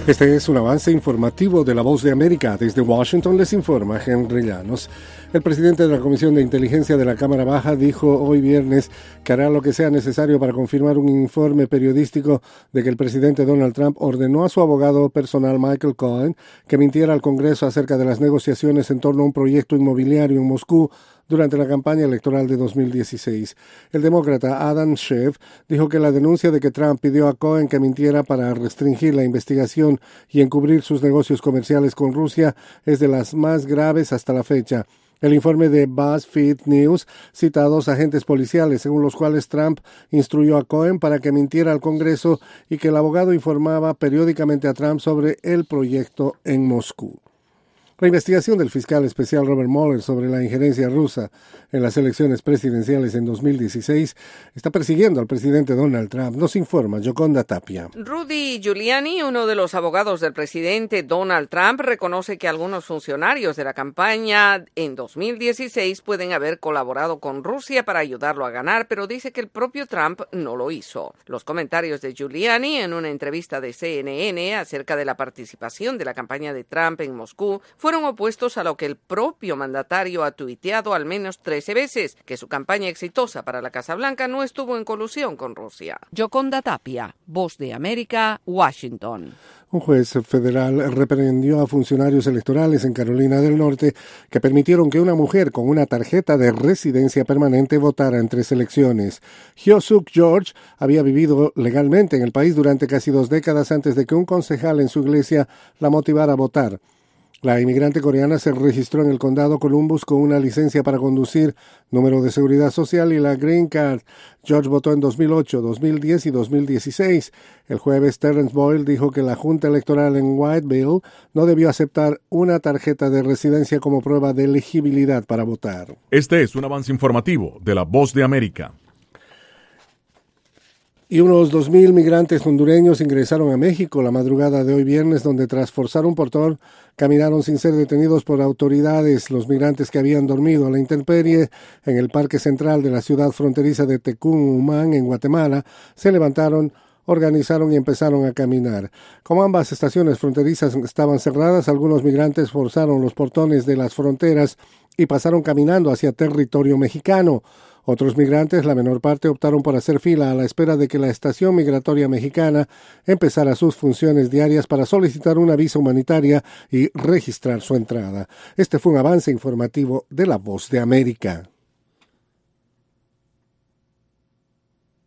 Este es un avance informativo de La Voz de América. Desde Washington les informa Henry Llanos. El presidente de la Comisión de Inteligencia de la Cámara Baja dijo hoy viernes que hará lo que sea necesario para confirmar un informe periodístico de que el presidente Donald Trump ordenó a su abogado personal Michael Cohen que mintiera al Congreso acerca de las negociaciones en torno a un proyecto inmobiliario en Moscú durante la campaña electoral de 2016. El demócrata Adam Schiff dijo que la denuncia de que Trump pidió a Cohen que mintiera para restringir la investigación y encubrir sus negocios comerciales con Rusia es de las más graves hasta la fecha. El informe de BuzzFeed News cita a 2 agentes policiales, según los cuales Trump instruyó a Cohen para que mintiera al Congreso y que el abogado informaba periódicamente a Trump sobre el proyecto en Moscú. La investigación del fiscal especial Robert Mueller sobre la injerencia rusa en las elecciones presidenciales en 2016 está persiguiendo al presidente Donald Trump. Nos informa Yoconda Tapia. Rudy Giuliani, uno de los abogados del presidente Donald Trump, reconoce que algunos funcionarios de la campaña en 2016 pueden haber colaborado con Rusia para ayudarlo a ganar, pero dice que el propio Trump no lo hizo. Los comentarios de Giuliani en una entrevista de CNN acerca de la participación de la campaña de Trump en Moscú fueron opuestos a lo que el propio mandatario ha tuiteado al menos 13 veces, que su campaña exitosa para la Casa Blanca no estuvo en colusión con Rusia. Yoconda Tapia, Voz de América, Washington. Un juez federal reprendió a funcionarios electorales en Carolina del Norte que permitieron que una mujer con una tarjeta de residencia permanente votara en 3 elecciones. Hyo-Suk George había vivido legalmente en el país durante casi 2 décadas antes de que un concejal en su iglesia la motivara a votar. La inmigrante coreana se registró en el condado Columbus con una licencia para conducir, número de seguridad social y la Green Card. George votó en 2008, 2010 y 2016. El jueves Terrence Boyle dijo que la Junta Electoral en Whiteville no debió aceptar una tarjeta de residencia como prueba de elegibilidad para votar. Este es un avance informativo de La Voz de América. Y unos 2,000 migrantes hondureños ingresaron a México la madrugada de hoy viernes, donde tras forzar un portón caminaron sin ser detenidos por autoridades. Los migrantes que habían dormido a la intemperie en el parque central de la ciudad fronteriza de Tecún-Umán, en Guatemala, se levantaron, organizaron y empezaron a caminar. Como ambas estaciones fronterizas estaban cerradas, algunos migrantes forzaron los portones de las fronteras y pasaron caminando hacia territorio mexicano. Otros migrantes, la menor parte, optaron por hacer fila a la espera de que la estación migratoria mexicana empezara sus funciones diarias para solicitar una visa humanitaria y registrar su entrada. Este fue un avance informativo de La Voz de América.